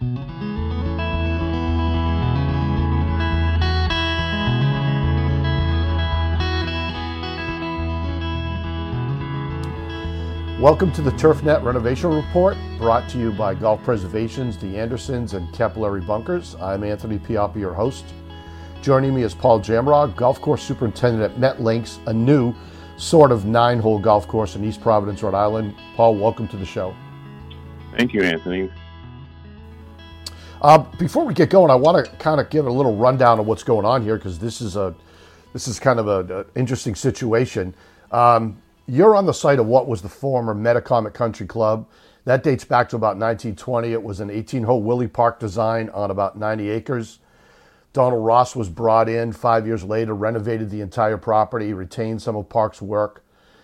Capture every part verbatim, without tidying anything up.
Welcome to the TurfNet Renovation Report, brought to you by Golf Preservations, the Andersons, and Capillary Bunkers. I'm Anthony Pioppi, your host. Joining me is Paul Jamrog, Golf Course Superintendent at MetLinks, a new sort of nine-hole golf course in East Providence, Rhode Island. Paul, welcome to the show. Thank you, Anthony. Uh, before we get going, I want to kind of give a little rundown of what's going on here, because this is a this is kind of an interesting situation. Um, You're on the site of what was the former Metacomet Country Club. That dates back to about nineteen twenty. It was an eighteen-hole Willey Park design on about ninety acres. Donald Ross was brought in five years later, renovated the entire property, retained some of Park's work.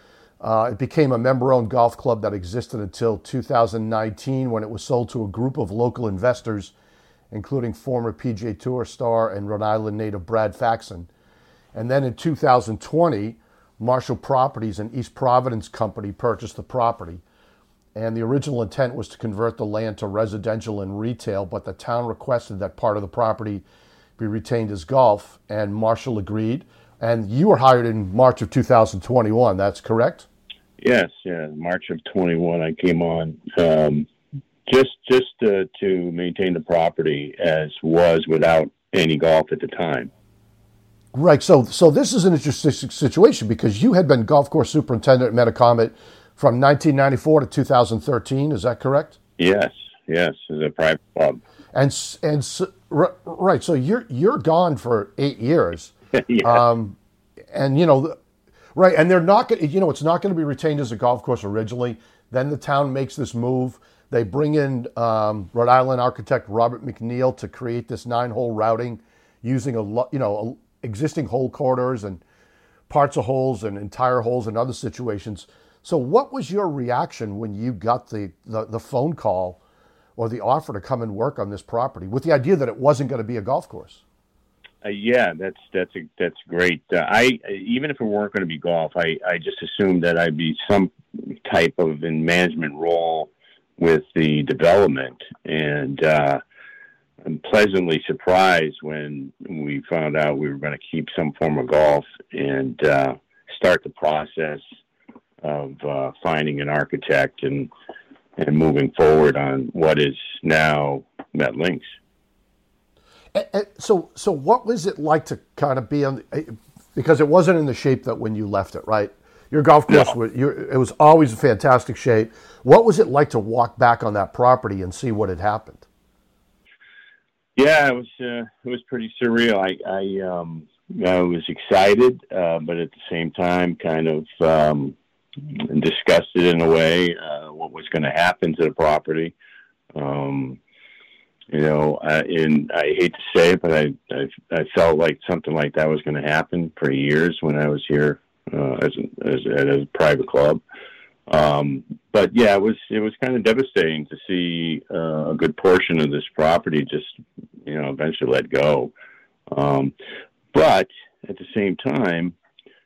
Uh, it became a member-owned golf club that existed until two thousand nineteen, when it was sold to a group of local investors, including former P G A Tour star and Rhode Island native Brad Faxon. And then in two thousand twenty, Marshall Properties, an East Providence company, purchased the property. And the original intent was to convert the land to residential and retail, but the town requested that part of the property be retained as golf, and Marshall agreed. And you were hired in March of two thousand twenty-one, that's correct? Yes, yeah, March of twenty-one I came on um, just just uh, to maintain the property as was without any golf at the time. Right, so so this is an interesting situation because you had been golf course superintendent at Metacomet from nineteen ninety-four to two thousand thirteen. Is that correct? Yes, yes, as a private club. And and so, right, so you're you're gone for eight years. Yeah. Um, and you know, right, and they're not going. You know, it's not going to be retained as a golf course originally. Then the town makes this move. They bring in um, Rhode Island architect Robert McNeil to create this nine-hole routing using a you know. A, existing hole corridors and parts of holes and entire holes and other situations. So what was your reaction when you got the, the, the phone call or the offer to come and work on this property with the idea that it wasn't going to be a golf course? Uh, yeah, that's that's a, that's great. Uh, I even if it weren't going to be golf, I, I just assumed that I'd be some type of in management role with the development, and uh, I'm pleasantly surprised when we found out we were going to keep some form of golf and uh, start the process of uh, finding an architect and and moving forward on what is now MetLinks. And, and so, so what was it like to kind of be on? The, because it wasn't in the shape that when you left it, right? Your golf course, no. was, your, it was always in fantastic shape. What was it like to walk back on that property and see what had happened? Yeah, it was uh, it was pretty surreal. I I, um, I was excited, uh, but at the same time, kind of um, disgusted in a way. Uh, what was going to happen to the property? Um, you know, uh, and I hate to say it, but I, I I felt like something like that was going to happen for years when I was here uh, as a, as as a private club. Um, but yeah, it was, it was kind of devastating to see uh, a good portion of this property just, you know, eventually let go. Um, but at the same time,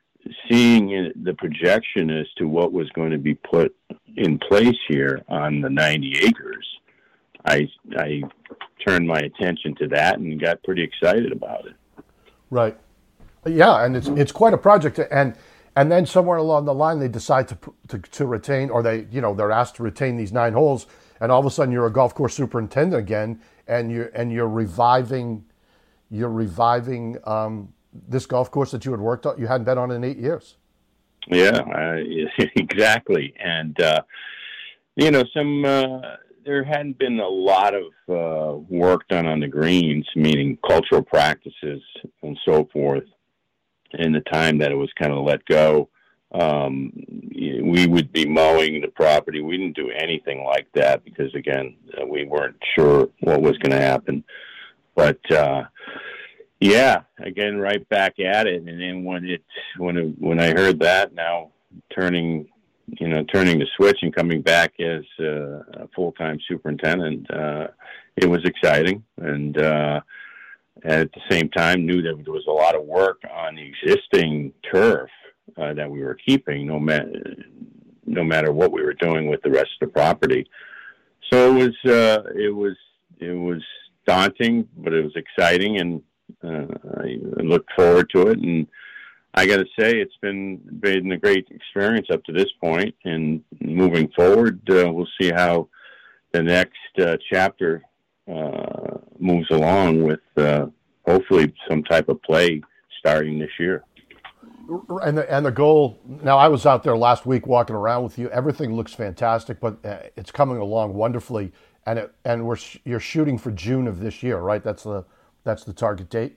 seeing the projection as to what was going to be put in place here on the ninety acres, I, I turned my attention to that and got pretty excited about it. Right. Yeah. And it's, it's quite a project. And, And then somewhere along the line, they decide to, to to retain, or they, you know, they're asked to retain these nine holes, and all of a sudden you're a golf course superintendent again, and you're and you're reviving, you're reviving um, this golf course that you had worked on, you hadn't been on in eight years. Yeah, uh, exactly, and uh, you know, some uh, there hadn't been a lot of uh, work done on the greens, meaning cultural practices and so forth. In the time that it was kind of let go, um, we would be mowing the property. We didn't do anything like that because, again, uh, we weren't sure what was going to happen. But uh, yeah, again, right back at it. And then when it when it, when I heard that, now turning you know turning the switch and coming back as uh, a full-time superintendent, uh, it was exciting. And uh, at the same time, knew that there was a lot of work on the existing turf uh, that we were keeping, no matter no matter what we were doing with the rest of the property. So it was uh, it was it was daunting, but it was exciting, and uh, I look forward to it. And I got to say, it's been been a great experience up to this point. And moving forward, uh, we'll see how the next uh, chapter uh, moves along with uh, hopefully some type of play starting this year. And the, and the goal, now I was out there last week walking around with you. Everything looks fantastic, but uh, it's coming along wonderfully. And it, and we're you're shooting for June of this year, right? That's the that's the target date.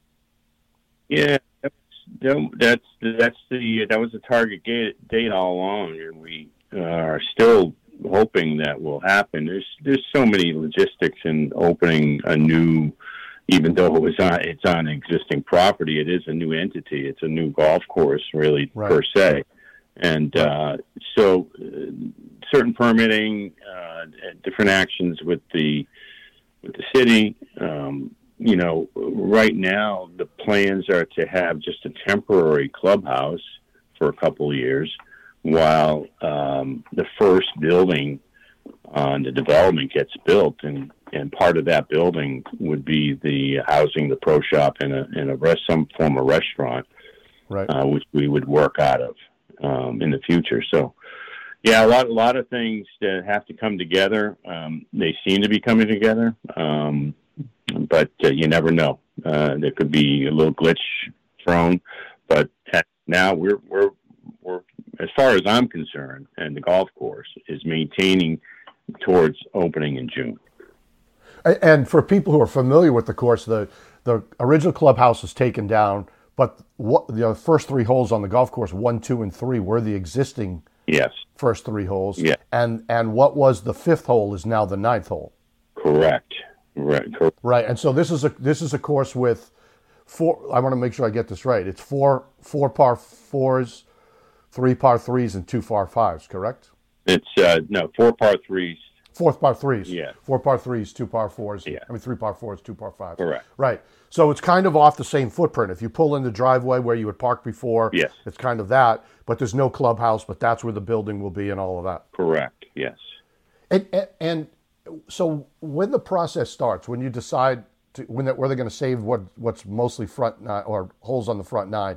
Yeah, that's that's that's the that was the target date all along, and we uh, are still hoping that will happen. There's there's so many logistics in opening a new. Even though it was on, it's on existing property, it is a new entity. It's a new golf course, really, right. per se. And uh, so uh, certain permitting, uh, different actions with the with the city. Um, you know, right now the plans are to have just a temporary clubhouse for a couple of years, while um, the first building on the development gets built, and, and part of that building would be the housing, the pro shop, and a and a rest, some form of restaurant, right? Uh, which we would work out of um, in the future. So, yeah, a lot a lot of things that have to come together. Um, they seem to be coming together, um, but uh, you never know. Uh, there could be a little glitch thrown, but now we're we're we're as far as I'm concerned, and the golf course is maintaining towards opening in June. And for people who are familiar with the course, the the original clubhouse was taken down, but what, the first three holes on the golf course, one, two, and three, were the existing yes first three holes. Yeah. And and what was the fifth hole is now the ninth hole. Correct. Right. Correct. Right. And so this is a this is a course with four. I want to make sure I get this right. It's four four par fours, three par threes, and two par fives. Correct? It's uh, no four par threes. Four par threes. Yeah. Four par threes, two par fours. Yeah. I mean, three par fours, two par fives. Correct. Right. So it's kind of off the same footprint. If you pull in the driveway where you had parked before, yes. it's kind of that. But there's no clubhouse, but that's where the building will be and all of that. Correct. Yes. And and, and so when the process starts, when you decide to, when that, where they're going to save what what's mostly front nine or holes on the front nine,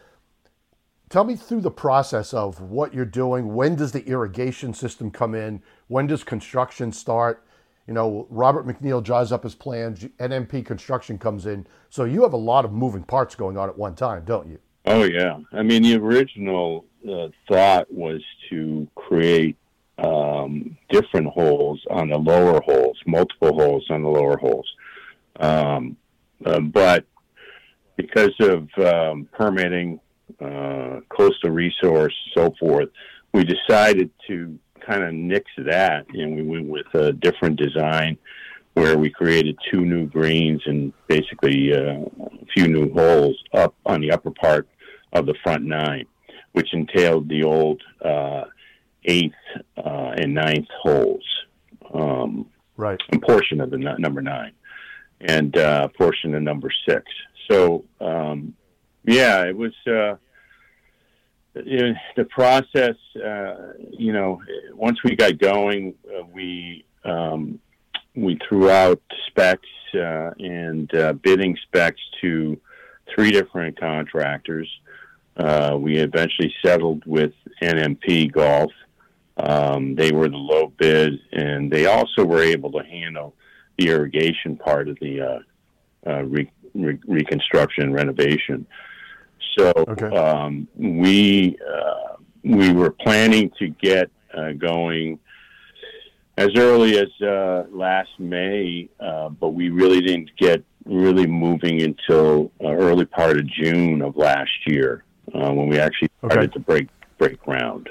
tell me through the process of what you're doing. When does the irrigation system come in? When does construction start? You know, Robert McNeil draws up his plans. N M P Construction comes in. So you have a lot of moving parts going on at one time, don't you? Oh, yeah. I mean, the original uh, thought was to create um, different holes on the lower holes, multiple holes on the lower holes. Um, uh, but because of um, permitting, uh, coastal resource, so forth, we decided to kind of nix that, and we went with a different design where we created two new greens and basically uh, a few new holes up on the upper part of the front nine, which entailed the old uh, eighth uh, and ninth holes, um, right? A portion of the n- number nine, and uh, a portion of number six. So, um, yeah, it was. Uh, You know, the process, uh, you know, once we got going, uh, we um, we threw out specs uh, and uh, bidding specs to three different contractors. Uh, we eventually settled with N M P Golf. Um, they were the low bid, and they also were able to handle the irrigation part of the uh, uh, re- re- reconstruction and renovation. So okay. um, we uh, we were planning to get uh, going as early as uh, last May, uh, but we really didn't get really moving until uh, early part of June of last year uh, when we actually started okay. to break break ground.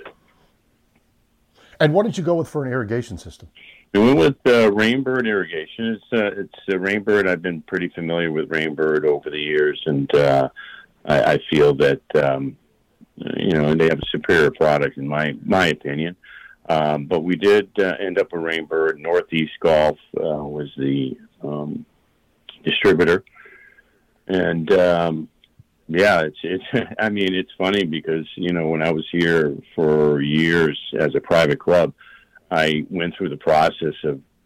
And what did you go with for an irrigation system? We went with uh, Rainbird Irrigation. It's uh, it's uh, Rainbird. I've been pretty familiar with Rainbird over the years, and uh, I, I feel that, um, you know, they have a superior product in my, my opinion. Um, but we did uh, end up with Rainbird. Northeast Golf uh, was the um, distributor. And, um, yeah, it's, it's, I mean, it's funny because, you know, when I was here for years as a private club, I went through the process of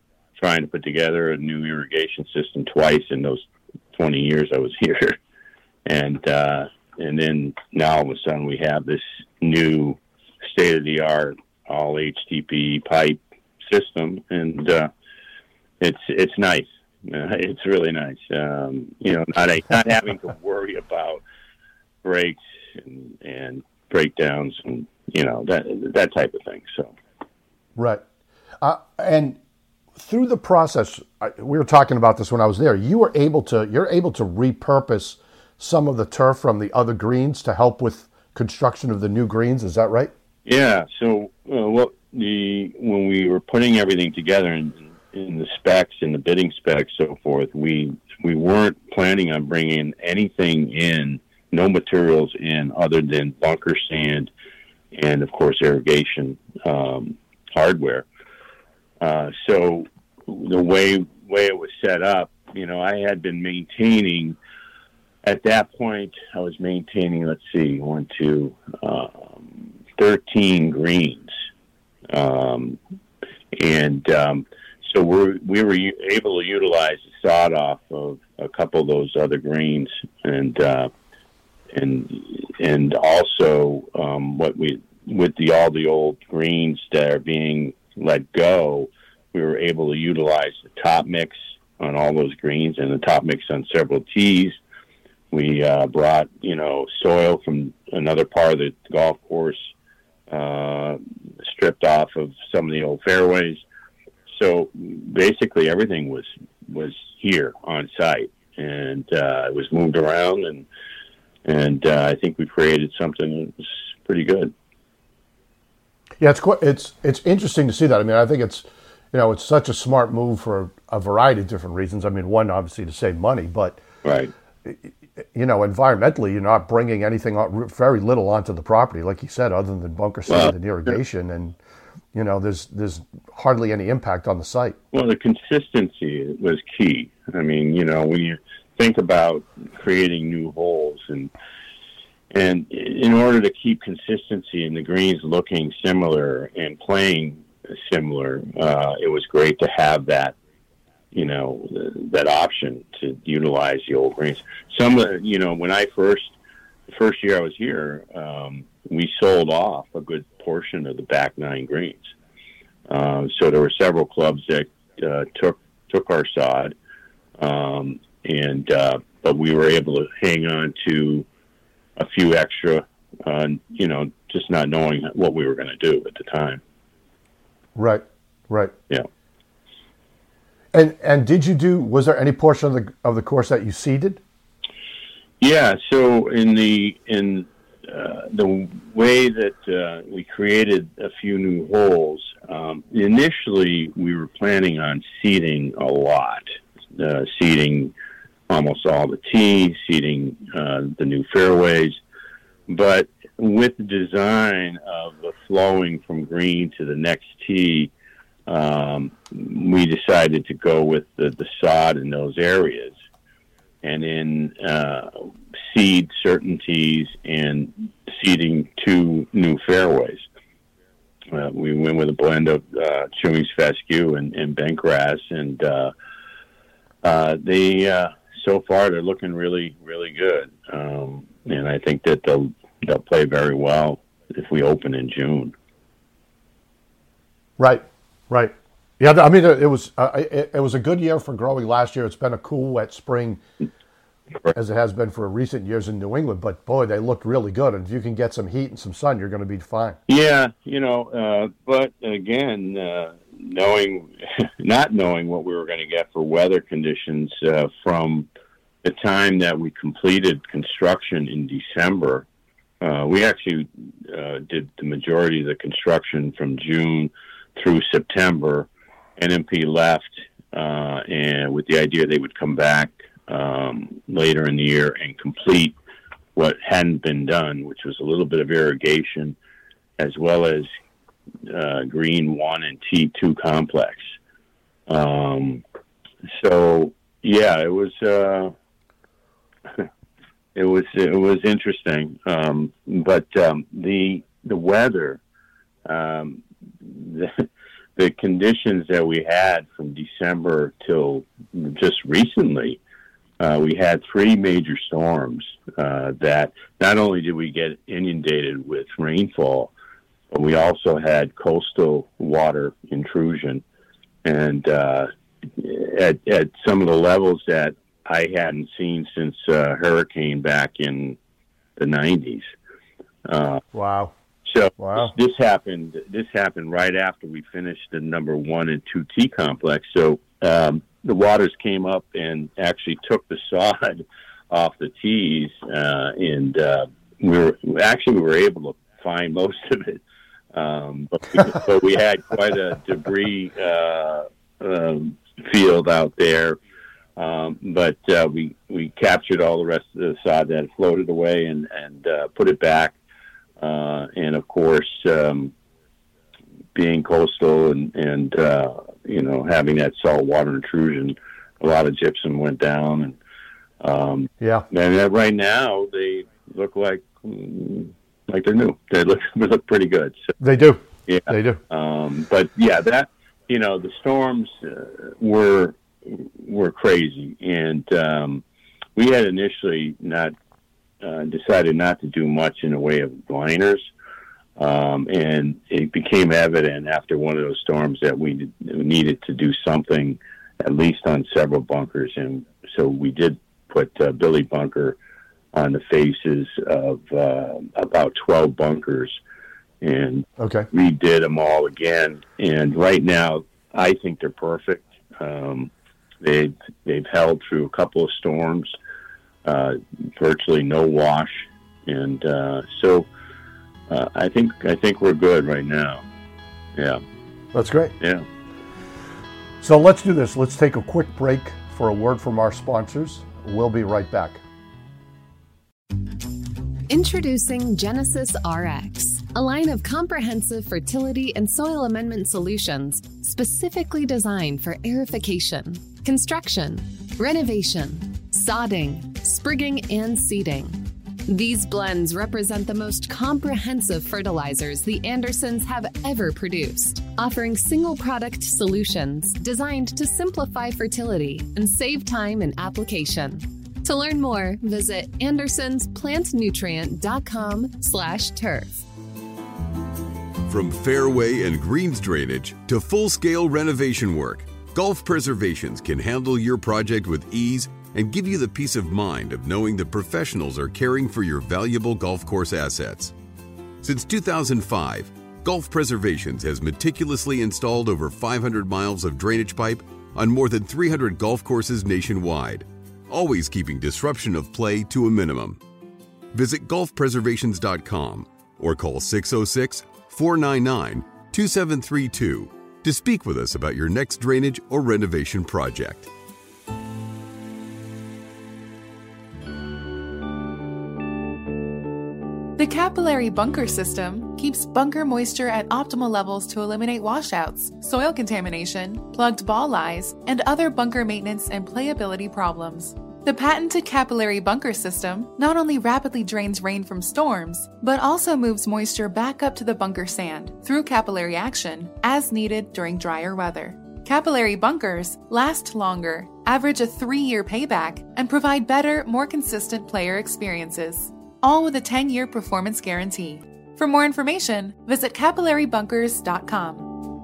trying to put together a new irrigation system twice in those twenty years I was here. And, uh, and then now all of a sudden we have this new state of the art, all H T P pipe system. And, uh, it's, it's nice. Uh, it's really nice. Um, you know, not, a, not having to worry about breaks and, and breakdowns and, you know, that, that type of thing. So. Right. Uh, and through the process, I, we were talking about this when I was there, you were able to, you're able to repurpose some of the turf from the other greens to help with construction of the new greens. Is that right? Yeah. So, uh, what the, when we were putting everything together in, in the specs and the bidding specs, so forth, we, we weren't planning on bringing anything in, no materials in other than bunker sand and of course irrigation, um, hardware. Uh, so the way way it was set up, you know, I had been maintaining, at that point, I was maintaining, let's see, one, two, um, thirteen greens. Um, and um, so we're, we were able to utilize the sod off of a couple of those other greens. And, uh, and, and also um, what we, with the all the old greens that are being let go, we were able to utilize the top mix on all those greens and the top mix on several tees. We uh, brought, you know, soil from another part of the golf course, uh, stripped off of some of the old fairways. So basically everything was, was here on site, and uh, it was moved around, and, and uh, I think we created something that was pretty good. Yeah, it's quite, it's it's interesting to see that. I mean, I think it's, you know, it's such a smart move for a variety of different reasons. I mean, one, obviously to save money, but right, you know, environmentally, you're not bringing anything, very little onto the property, like you said, other than bunker sand well, and irrigation, and you know, there's there's hardly any impact on the site. Well, the consistency was key. I mean, you know, when you think about creating new holes and. And in order to keep consistency and the greens looking similar and playing similar, uh, it was great to have that, you know, that option to utilize the old greens. Some, you know, when I first, the first year I was here, um, we sold off a good portion of the back nine greens. Uh, so there were several clubs that uh, took took our sod, um, and uh, but we were able to hang on to a few extra, uh, you know, just not knowing what we were going to do at the time. Right, right. Yeah. And and did you do? Was there any portion of the of the course that you seeded? Yeah. So in the in uh, the way that uh, we created a few new holes, um, initially we were planning on seeding a lot, uh, seeding. Almost all the tees, seeding uh, the new fairways. But with the design of the flowing from green to the next tee, um, we decided to go with the, the sod in those areas and then uh, seed certain tees and seeding two new fairways. Uh, we went with a blend of uh, Chewings Fescue and, and Bentgrass, and uh, uh, they... Uh, So far, they're looking really, really good, um, and I think that they'll they'll play very well if we open in June. Right, right. Yeah, I mean, it was uh, it, it was a good year for growing last year. It's been a cool, wet spring, as it has been for recent years in New England. But boy, they looked really good, and if you can get some heat and some sun, you're going to be fine. Yeah, you know, uh, but again. Uh, knowing, not knowing what we were going to get for weather conditions uh, from the time that we completed construction in December. Uh, we actually uh, did the majority of the construction from June through September. N M P left, uh, and with the idea they would come back um, later in the year and complete what hadn't been done, which was a little bit of irrigation, as well as Uh, green one and T two complex. Um, so yeah, it was, uh, it was, it was interesting. Um, but, um, the, the weather, um, the, the conditions that we had from December till just recently, uh, we had three major storms uh, that not only did we get inundated with rainfall, but we also had coastal water intrusion, and uh, at, at some of the levels that I hadn't seen since uh, hurricane back in the nineties. Uh, wow. So wow. this, this happened. This happened right after we finished the number one and two T complex. So um, the waters came up and actually took the sod off the T's, uh, and uh, we were actually we were able to find most of it, um, but, we, but we had quite a debris uh, um, field out there. Um, but uh, we we captured all the rest of the sod that floated away and and uh, put it back. Uh, and of course, um, being coastal and, and uh, you know, having that salt water intrusion, a lot of gypsum went down. And um, yeah, and right now they look like like they're new. They look they look pretty good. So, they do. Yeah, they do. Um, but yeah, that you know, the storms uh, were were crazy, and um, we had initially not. Uh, decided not to do much in the way of liners, um, and it became evident after one of those storms that we did, needed to do something at least on several bunkers, and so we did put uh, Billy Bunker on the faces of uh, about twelve bunkers, and okay. redid them all again, and right now I think they're perfect. Um, they've, they've held through a couple of storms. Uh, virtually no wash, and uh, so uh, I think I think we're good right now. Yeah, that's great. Yeah. So let's do this. Let's take a quick break for a word from our sponsors. We'll be right back. Introducing Genesis R X, a line of comprehensive fertility and soil amendment solutions specifically designed for aerification, construction, renovation, sodding, sprigging, and seeding. These blends represent the most comprehensive fertilizers the Andersons have ever produced, offering single-product solutions designed to simplify fertility and save time in application. To learn more, visit andersons plant nutrient dot com slash turf. From fairway and greens drainage to full-scale renovation work, Gulf Preservations can handle your project with ease and give you the peace of mind of knowing the professionals are caring for your valuable golf course assets. Since two thousand five, Gulf Preservations has meticulously installed over five hundred miles of drainage pipe on more than three hundred golf courses nationwide, always keeping disruption of play to a minimum. Visit golf preservations dot com or call six oh six, four nine nine, two seven three two to speak with us about your next drainage or renovation project. The capillary bunker system keeps bunker moisture at optimal levels to eliminate washouts, soil contamination, plugged ball lies, and other bunker maintenance and playability problems. The patented capillary bunker system not only rapidly drains rain from storms, but also moves moisture back up to the bunker sand through capillary action as needed during drier weather. Capillary bunkers last longer, average a three-year payback, and provide better, more consistent player experiences, all with a ten-year performance guarantee. For more information, visit capillary bunkers dot com.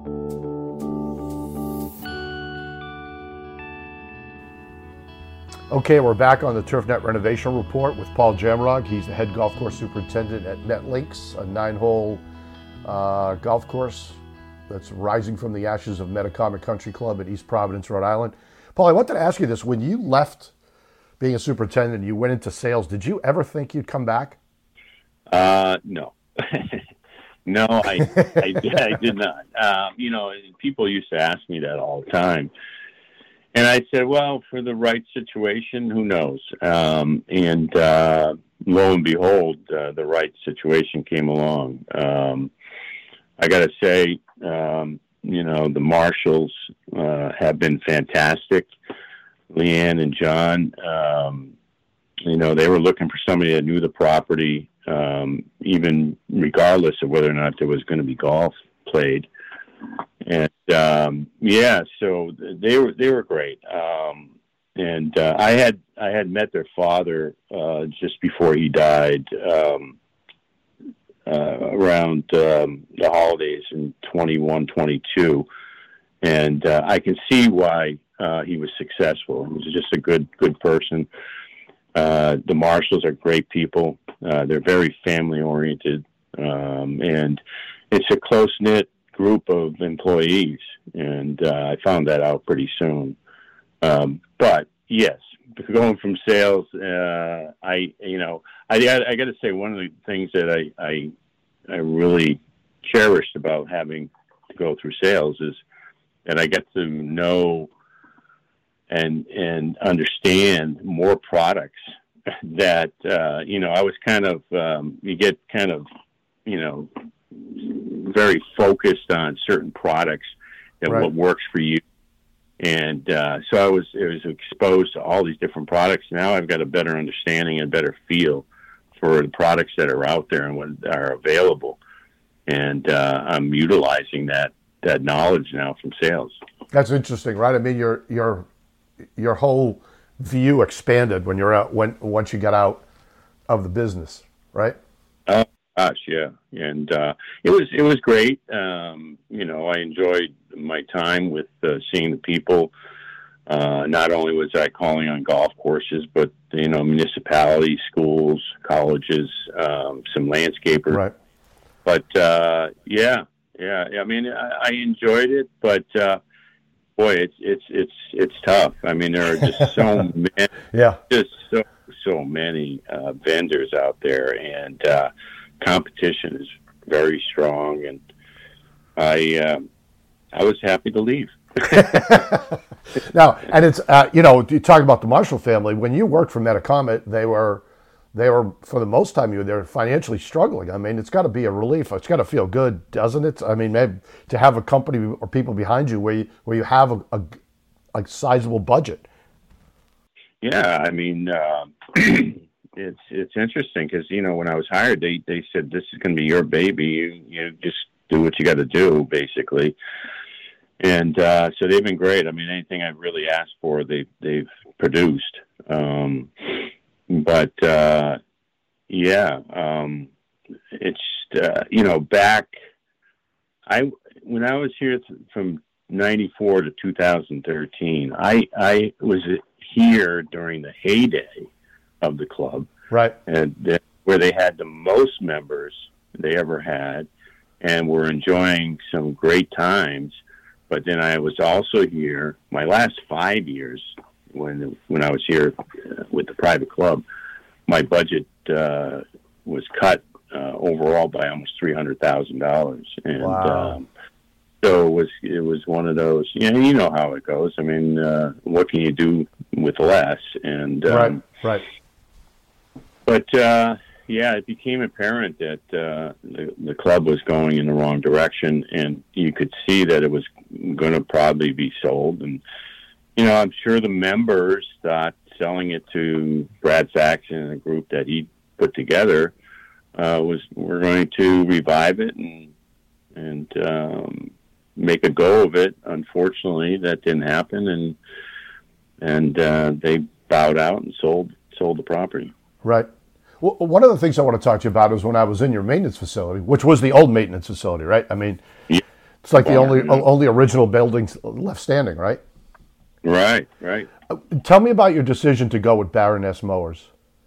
Okay, we're back on the TurfNet Renovation Report with Paul Jamrog. He's the head golf course superintendent at NetLinks, a nine-hole uh, golf course that's rising from the ashes of Metacomet Country Club in East Providence, Rhode Island. Paul, I wanted to ask you this. When you left being a superintendent, you went into sales, did you ever think you'd come back? Uh, no. no, I, I, I did not. Um, you know, people used to ask me that all the time. And I said, well, for the right situation, who knows? Um, and uh, lo and behold, uh, the right situation came along. Um, I got to say, um, you know, the Marshalls uh, have been fantastic. Leanne and John, um, you know, they were looking for somebody that knew the property, um, even regardless of whether or not there was going to be golf played. and um, yeah, so they were they were great. Um, and uh, I had I had met their father uh, just before he died, um, uh, around um, the holidays in twenty-one, twenty-two, and uh, I can see why uh, he was successful. He was just a good good person. Uh, the Marshalls are great people. Uh, they're very family oriented, um, and it's a close knit group of employees. And uh, I found that out pretty soon. Um, but yes, going from sales, uh, I you know I I got to say one of the things that I, I I really cherished about having to go through sales is that I get to know and and understand more products that, uh, you know, I was kind of, um, you get kind of, you know, very focused on certain products and right. what works for you. And uh, so I was, I was exposed to all these different products. Now I've got a better understanding and better feel for the products that are out there and what are available. And uh, I'm utilizing that, that knowledge now from sales. That's interesting, right? I mean, your your your whole view expanded when you're out when once you got out of the business, right? Oh gosh, yeah, and uh, it was it was great. Um, you know, I enjoyed my time with uh, seeing the people. Uh, not only was I calling on golf courses, but you know, municipalities, schools, colleges, um, some landscapers. Right. But uh, yeah, yeah. I mean, I, I enjoyed it, but. Uh, Boy, it's it's it's it's tough. I mean, there are just so many, yeah, just so so many uh, vendors out there, and uh, competition is very strong. And I uh, I was happy to leave. Now, and it's uh, you know, you talk about the Marshall family. When you worked for Metacomet, they were they were for the most time you were there financially struggling. I mean, it's got to be a relief. It's got to feel good, doesn't it? I mean, maybe to have a company or people behind you where you, where you have a, a, a sizable budget. Yeah, I mean, uh, it's it's interesting because you know when I was hired, they they said this is going to be your baby. You you just do what you got to do, basically. And uh, so they've been great. I mean, anything I've really asked for, they they've produced. Um, But, uh, yeah, um, it's, uh, you know, back, I, when I was here th- from ninety-four to two thousand thirteen, I, I was here during the heyday of the club. Right. And th- where they had the most members they ever had and were enjoying some great times. But then I was also here my last five years when when I was here uh, with the private club, my budget uh, was cut uh, overall by almost three hundred thousand dollars, and wow. um, so it was it was one of those. You know, you know how it goes. I mean, uh, what can you do with less? And um, right, right. But uh, yeah, it became apparent that uh, the the club was going in the wrong direction, and you could see that it was going to probably be sold. And you know, I'm sure the members thought selling it to Brad Saxon and a group that he put together uh, was we're going to revive it and and um, make a go of it. Unfortunately, that didn't happen, and and uh, they bowed out and sold sold the property. Right. Well, one of the things I want to talk to you about is when I was in your maintenance facility, which was the old maintenance facility, right? I mean, yeah. It's like the only yeah. only original buildings left standing, right? Right, right. Uh, tell me about your decision to go with Baroness Mowers.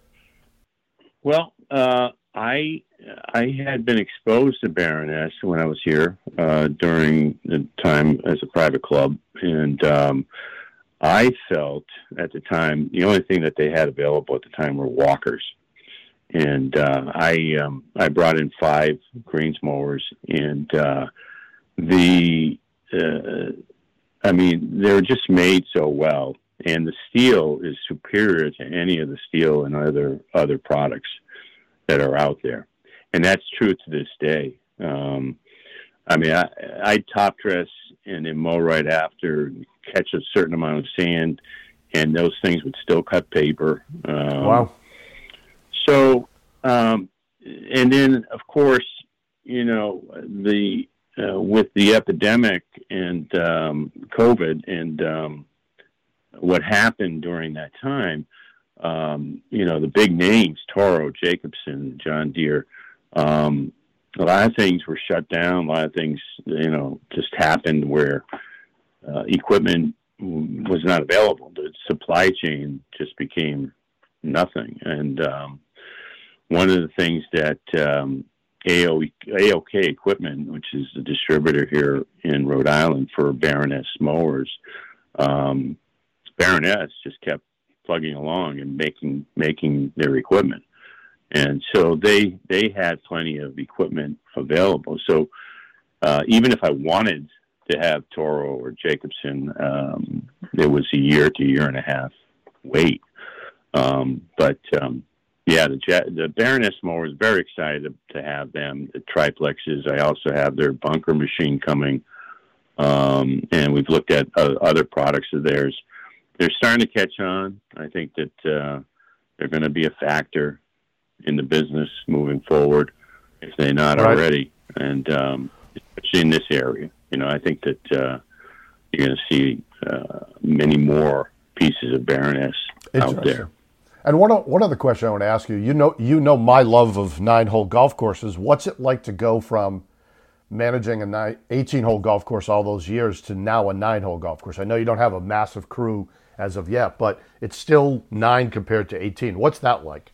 Well, uh, I I had been exposed to Baroness when I was here uh, during the time as a private club, and um, I felt at the time the only thing that they had available at the time were walkers, and uh, I um, I brought in five greens mowers, and uh, the uh, I mean, they're just made so well, and the steel is superior to any of the steel and other other products that are out there, and that's true to this day. Um, I mean, I, I top dress and then mow right after, catch a certain amount of sand, and those things would still cut paper. Um, wow. So, um, and then of course, you know the. uh, with the epidemic and um, COVID and um, what happened during that time, um, you know, the big names, Toro, Jacobson, John Deere, um, a lot of things were shut down. A lot of things, you know, just happened where uh, equipment was not available. The supply chain just became nothing. And um, one of the things that um, A O K Equipment, which is the distributor here in Rhode Island for Baroness mowers, um, Baroness just kept plugging along and making making their equipment, and so they they had plenty of equipment available. So uh, even if I wanted to have Toro or Jacobson, um, it was a year to year and a half wait. Um, but um, yeah, the the Baroness mowers, very excited to, to have them. The triplexes. I also have their bunker machine coming, um, and we've looked at uh, other products of theirs. They're starting to catch on. I think that uh, they're going to be a factor in the business moving forward, if they're not right. already, and um, especially in this area. You know, I think that uh, you're going to see uh, many more pieces of Baroness out there. And one one other question I want to ask you. You know, you know my love of nine-hole golf courses. What's it like to go from managing a eighteen-hole golf course all those years to now a nine-hole golf course? I know you don't have a massive crew as of yet, but it's still nine compared to eighteen. What's that like?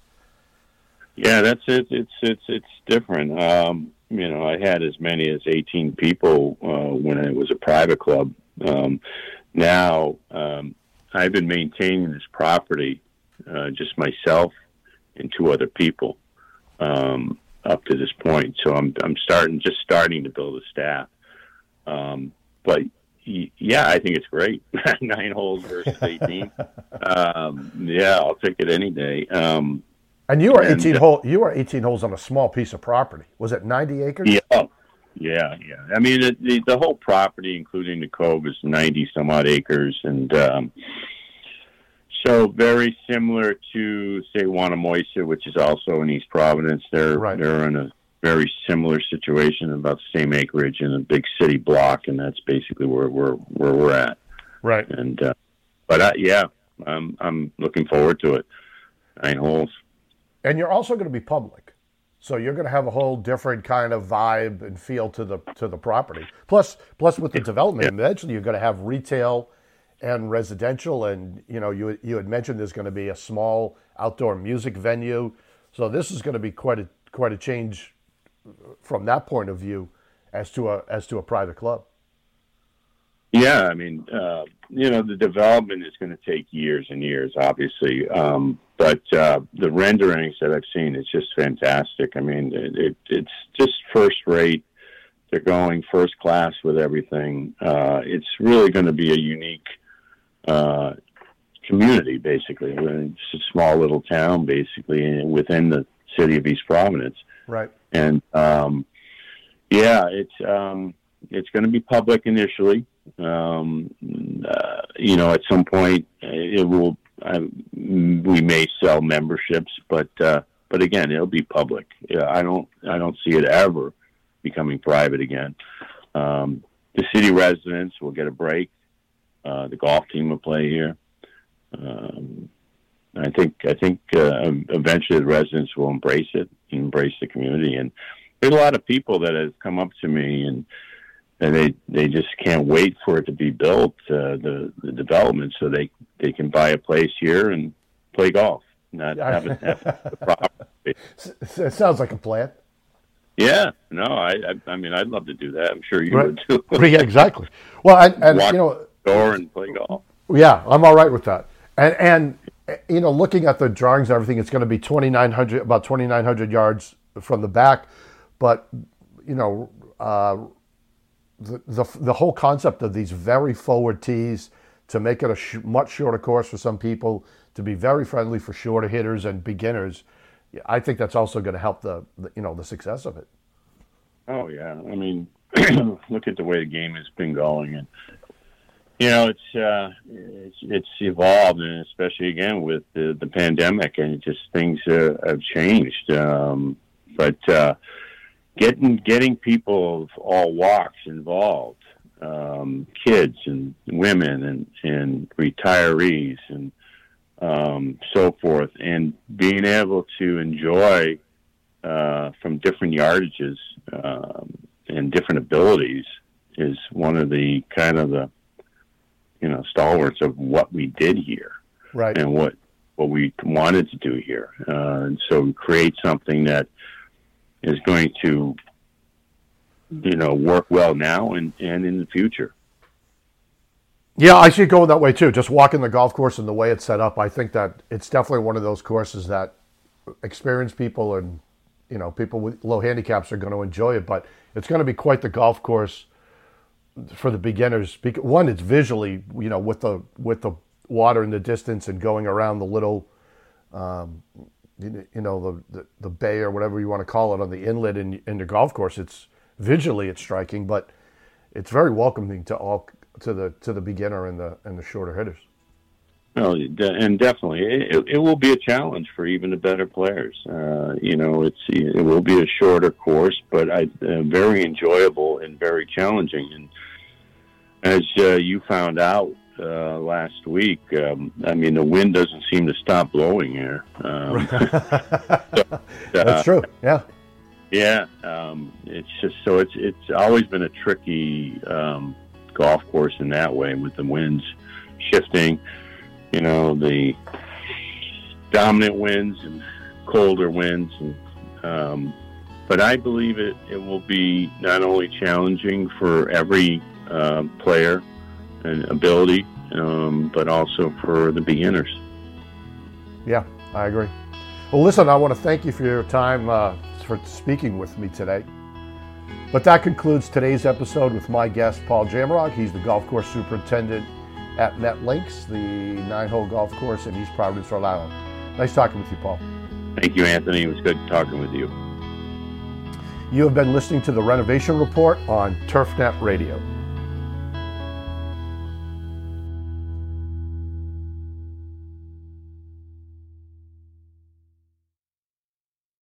Yeah, that's it. It's it's it's different. Um, you know, I had as many as eighteen people uh, when it was a private club. Um, now um, I've been maintaining this property, uh, just myself and two other people, um, up to this point. So I'm I'm starting just starting to build a staff. Um, but yeah, I think it's great. Nine holes versus eighteen. um, yeah, I'll take it any day. Um, and you are and, eighteen uh, hole. You are eighteen holes on a small piece of property. Was it ninety acres? Yeah, yeah, yeah. I mean, the the, the whole property, including the cove, is ninety some odd acres, and um, so very similar to say Wannamoisa, which is also in East Providence. They're right. they're in a very similar situation, about the same acreage in a big city block, and that's basically where we're where we're at. Right. And uh, but uh, yeah, I'm I'm looking forward to it. Nine holes. And you're also going to be public, so you're going to have a whole different kind of vibe and feel to the to the property. Plus, plus with the development, yeah. eventually you're going to have retail and residential, and you know you you had mentioned there's going to be a small outdoor music venue, so this is going to be quite a quite a change from that point of view as to a as to a private club. Yeah, I mean, uh, you know, the development is going to take years and years, obviously, um, but uh, the renderings that I've seen is just fantastic. I mean, it, it, it's just first rate. They're going first class with everything. Uh, it's really going to be a unique uh, community, basically. It's a small little town, basically, within the city of East Providence. Right. And um, yeah, it's um, it's going to be public initially. Um, uh, you know, at some point it will. Uh, we may sell memberships, but uh, but again, it'll be public. Yeah, I don't I don't see it ever becoming private again. Um, the city residents will get a break. Uh, the golf team will play here. Um, I think I think uh, eventually the residents will embrace it, embrace the community, and there's a lot of people that have come up to me and, and they they just can't wait for it to be built, uh, the the development, so they, they can buy a place here and play golf, not have it have the property. It sounds like a plan. Yeah, no, I, I I mean I'd love to do that. I'm sure you right. would too. Yeah, exactly. Well, and, and Walk you know, the door and play golf. Yeah, I'm all right with that. And and you know, looking at the drawings and everything, it's going to be twenty-nine hundred, about twenty-nine hundred yards from the back. But you know, uh, the, the the whole concept of these very forward tees to make it a sh- much shorter course for some people, to be very friendly for shorter hitters and beginners, I think that's also going to help the, the you know the success of it. Oh yeah, I mean, look at the way the game has been going, and you know it's uh, it's, it's evolved, and especially again with the, the pandemic, and just things uh, have changed. Um, but uh, getting getting people of all walks involved, um, kids and women and, and retirees and um, so forth, and being able to enjoy uh, from different yardages um, and different abilities is one of the kind of the you know stalwarts of what we did here, right? And what what we wanted to do here, uh, and so create something that is going to, you know, work well now and, and in the future. Yeah, I see it going that way too. Just walking the golf course and the way it's set up, I think that it's definitely one of those courses that experienced people and, you know, people with low handicaps are going to enjoy it. But it's going to be quite the golf course for the beginners. One, it's visually, you know, with the with the water in the distance and going around the little, um, you, you know, the, the the bay or whatever you want to call it on the inlet in in the golf course. It's visually it's striking, but it's very welcoming to all to the to the beginner and the and the shorter hitters. Well, and definitely, it, it will be a challenge for even the better players. Uh, you know, it's it will be a shorter course, but I, uh, very enjoyable and very challenging. And as uh, you found out uh, last week, um, I mean, the wind doesn't seem to stop blowing here. Um, so, uh, That's true. Yeah. Yeah. Um, it's just so it's it's always been a tricky um, golf course in that way, with the winds shifting. You know, the dominant winds and colder winds. And, um, but I believe it, it will be not only challenging for every uh, player and ability, um, but also for the beginners. Yeah, I agree. Well, listen, I want to thank you for your time, uh, for speaking with me today. But that concludes today's episode with my guest, Paul Jamrog. He's the golf course superintendent at MetLinks, the nine-hole golf course in East Providence, Rhode Island. Nice talking with you, Paul. Thank you, Anthony. It was good talking with you. You have been listening to the Renovation Report on TurfNet Radio.